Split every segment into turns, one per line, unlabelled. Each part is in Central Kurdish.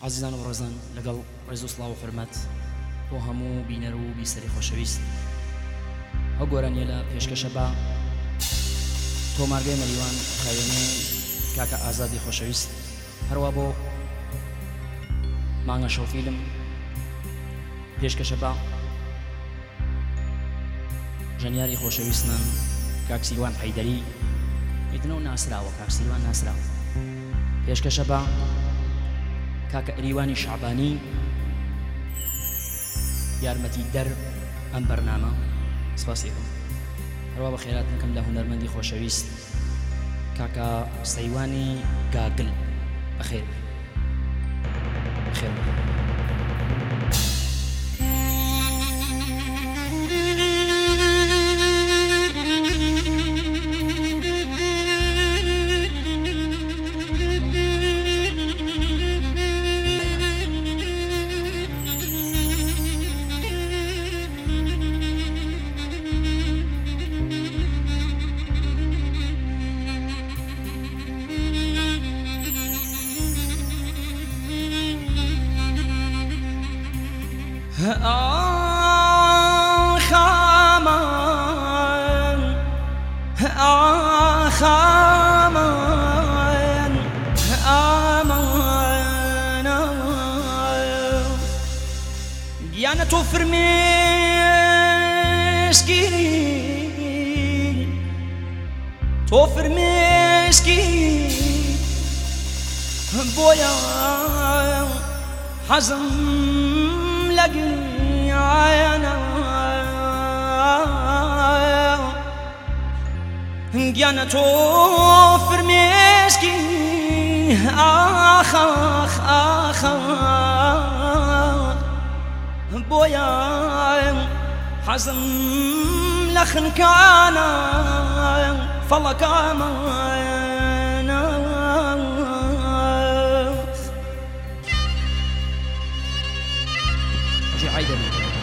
عزیزان و ڕۆزان لەگەڵ ڕێز و سڵاو و حورمەت بۆ هەموو بینەر و بیسەری خۆشەویست ئەو گۆرانیە لە پێشکەشە بە تۆمارگەی مەریوان خاوێنێ کاکە ئازادی خۆشەویست هەروە بۆ مانگە شەو فیلم پێشکەشە بە ژەنیاری خۆشەویستمان کاک سیروان حەیدەری ئیتنەوە ناسراوە کاک سیروان ناسراوە پێشکەشە بە کاکە ئەریوانی شعبانی یارمەتی دەر ئەم بەرنامە سپاسیەکەم هەروە بە خێرات نەکەم لە هونەرمەندی خۆشەویست کاکە سەیوانی گاگل بەخێر بەخێر
Yana to فرمسكي بويا حزم لقي عينا Yana to فرمسكي بويا حزم لخن كان فلك امانا
جي حيدر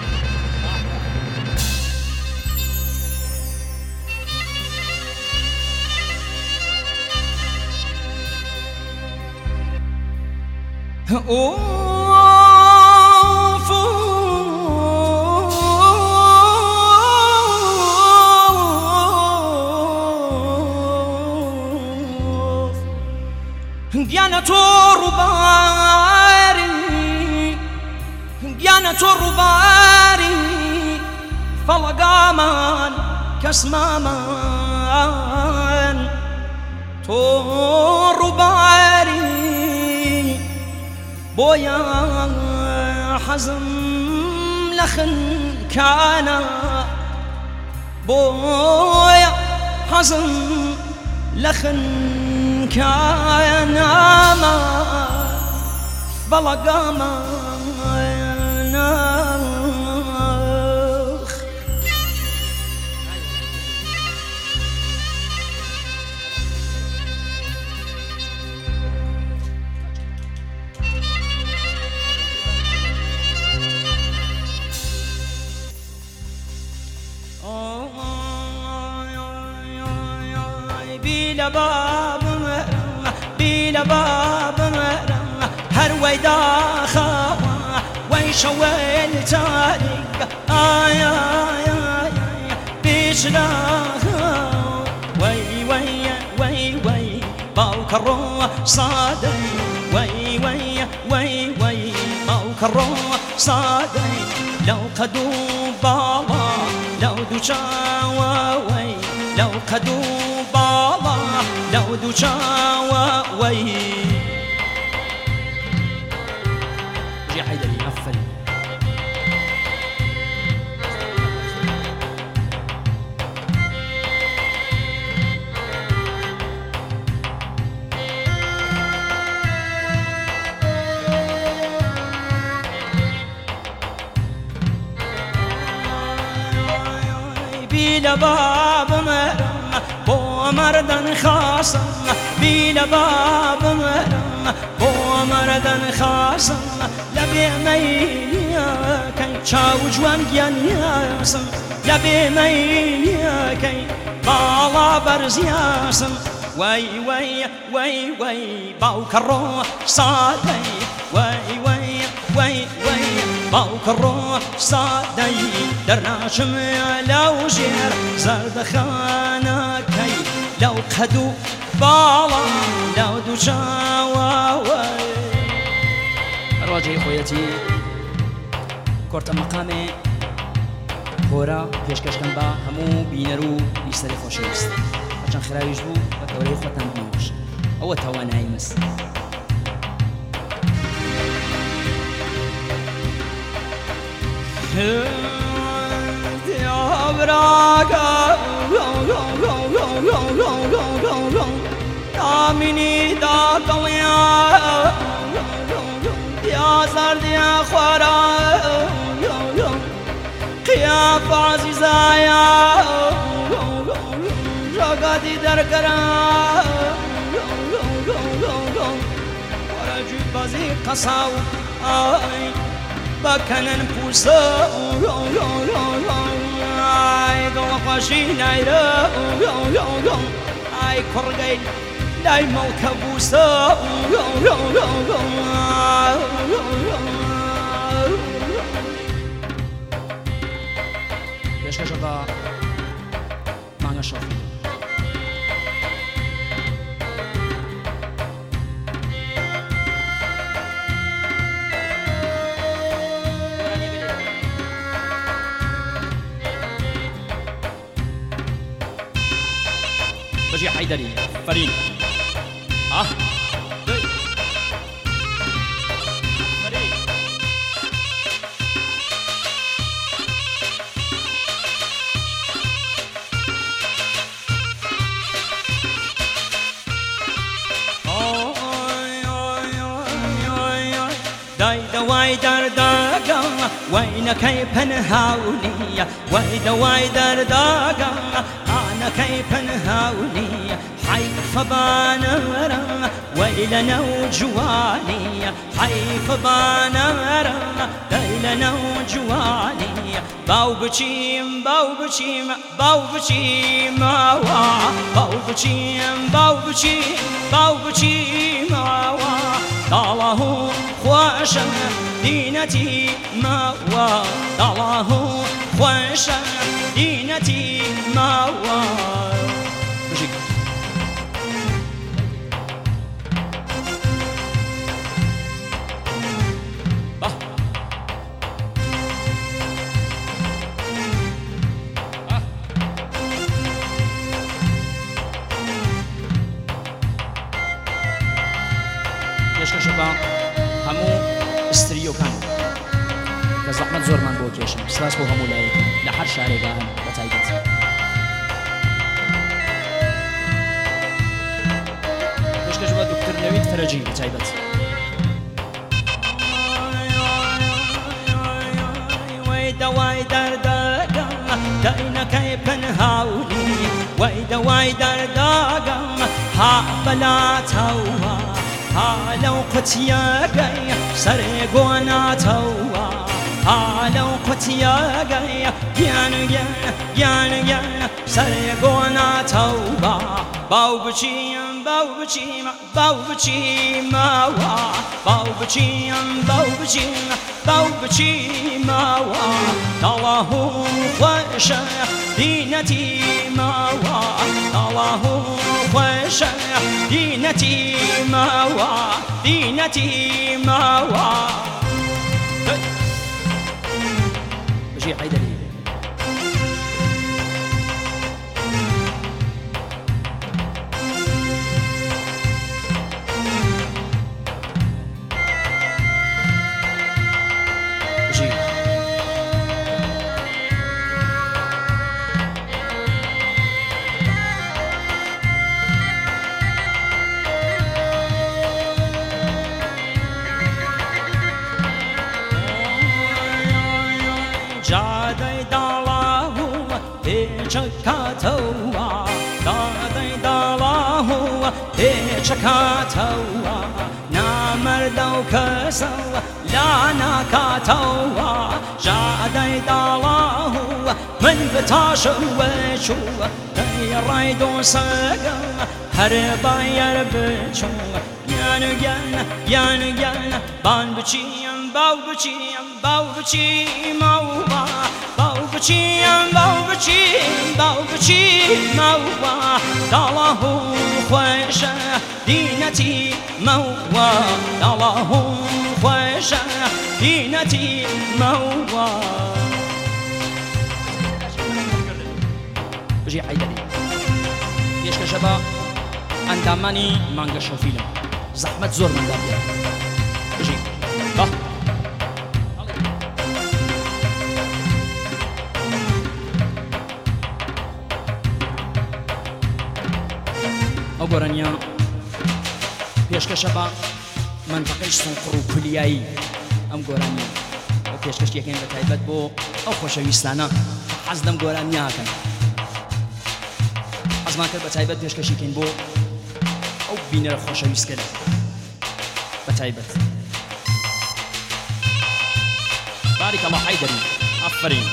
Yana torubari falagaman kasmaman torubari boya hazm lakhn kana boya hazm lakhn kana ma falagaman بلا باب هر ويداخا ويشويل تاريك بيشلا وي باوكرو صادي وي باوكرو صادي لو قدوا بالا لو دوشا وي لو قدوا بالا لو دوشا وي
جي حيدري قفل
بلا باب مرم بو مردن خاصم بلا باب مرم بو مردن خاصم لبي ميليا كي تشاو جوان ياسم لبي ميليا كي بالا برز ياسم وي باوكرو صادي وي وي وي وي باوك الروح صادي درناشم لو جير زرد خانكي لو خدو بالا لو دو شاواوي
رواجي خويتي كورت مقامي هورا پێشکەشکەم بە هەموو بینەر و بیسەری خۆشەویست هەرچەند خراویش بوو بە گەورەی خۆتان بنەوەش ئەوە توانایی مەست
امینی دا قویا یا زردیا خورا قیاف عزیزایا جاگادی درکرا ورجی بازی قصاو بکنن پوسا ای دل خوشی نیرا ای کرگی دای ملکبوسا
پێشکەشە بە مانگە شەڵی بەژی حەیدەری فەرین
وای درداگا وینکی پنهاونی وای دوای درداگا آنکی پنهاونی حیف بانرا ویلنا جوانی حیف بانرا ویلنا جوانی باو بچیم باو بچیم باو بچیم باو بچیم باو بچیم باو بچیم الله خوشم دینتی ماوا الله خوشم دینتی ماوا
پێشکەشە بە هەموو ئستریۆکان کە زەحمەت زۆرمان بۆ کێشن سپاس بۆ هەموو لایەکی لە هەر شارێکدا هەن بە تایبەت پێشکەش بە دکتۆر نەوید فەرەجی بە تایبەت
دوای درداگا دینکی پنهاونی وای دوای درداگا ها بلاتوا ها لو قتیاگی سرگوناتوا ها لو قتیاگی گیان گیان گیان گیان سرگوناتوا باو بچیم باو بچیم باو بچیم باو بچیم باو بچیم باو بچیم الله خوش دینتی ماوا الله خوش دینتی ماوا دینتی ماوا
بەژی حەیدەری
جادای دالاهو پیچکاتوا جادای دالاهو پیچکاتوا نامردو کسو لانا کاتوا جادای دالاهو من بتاشو وشو دی رایدو سگم هر بایر بچو گیان بان بچیم باو بچیم باو بچیم ماوا باو بچیم باو بچیم باو بچیم ماوا داله خوش دینتی ماوا داله خوش دینتی ماوا
بجي حيدري يش كشبا انداماني مانجا شوفيلم زحمة زور من دابيا بجي با او گورانيا يش كشبا منطقه سنقر كلياي ام گورانيا او پێشکەش یەکەین بە تایبەت بۆ ئەو خۆشەویستانە حەز لەم گۆرانیاکەن حەزمان کرد بە تایبەت پێشکەشیکەین بۆ ئەو بینەرە خۆشەویستکەرە بە تایبەت بارك الله حيدري عفرين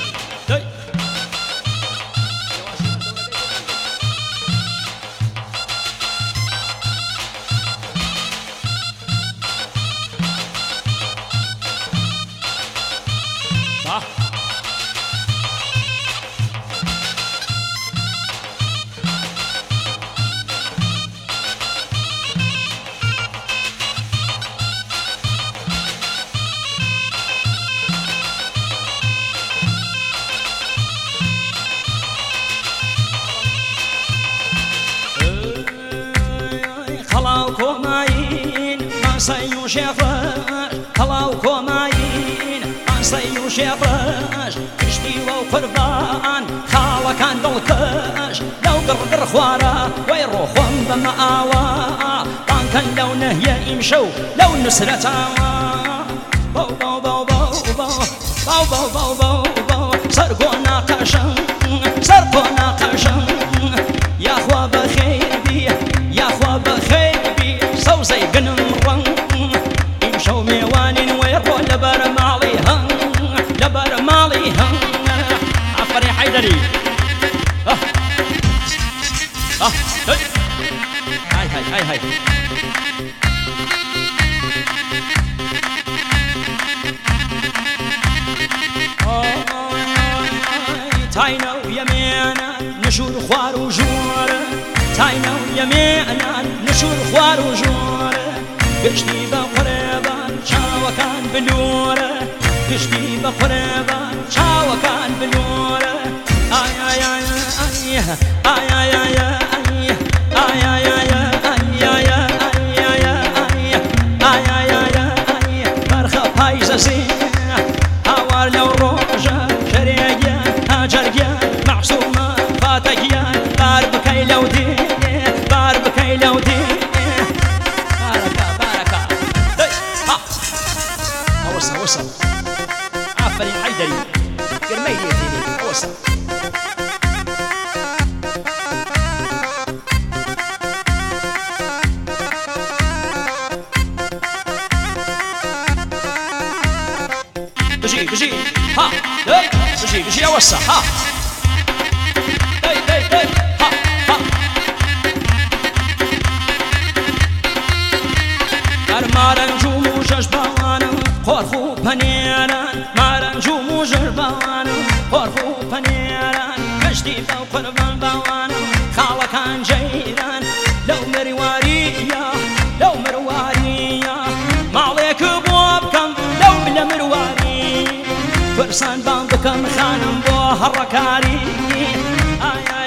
هلاو كوماين عصي وشفاش كشتي وقربان خالكان دلكش لو قرقر خوارا ويروحهم بمأوا طانكن لو نهي يمشو لو نسرتا بو بو بو بو بو بو بو بو بو بو سرقونا قشن سرقونا قشن يا خوا بخير بي يا خوا بخير بي سوزي قنم رن يمشو ميوانين ويرو لبر ماليهم لبر ماليهم عفري حيدري هاي هاي هاي هاي تاينو يمينا نشور خوار وجور تاينو يمينا نشور خوار وجور قشتي بقربان شاوكان بلوره قشتي بقربان شاوكان بلوره آي آي آي آي آي آي آي آي آي آي آي آي آي آي برخة بايزة زين هوار لو روجة شريجان هاجرجان معصومة فاتجان باربكي لو دين باربكي لو دين
وصل عفري حيدري كرمي يديني وصل بجي ها بجي اوسع ها ها ارمارن جومو جشبانه خورخو پنیران مارن جومو جربانه خورخو پنیران کشتی با قربان باوانه خالکان جیران لو مرواریا لو مرواریا مالک بواب کم لو بلا مرواری فرسان بام بکم خانم بو هرکاری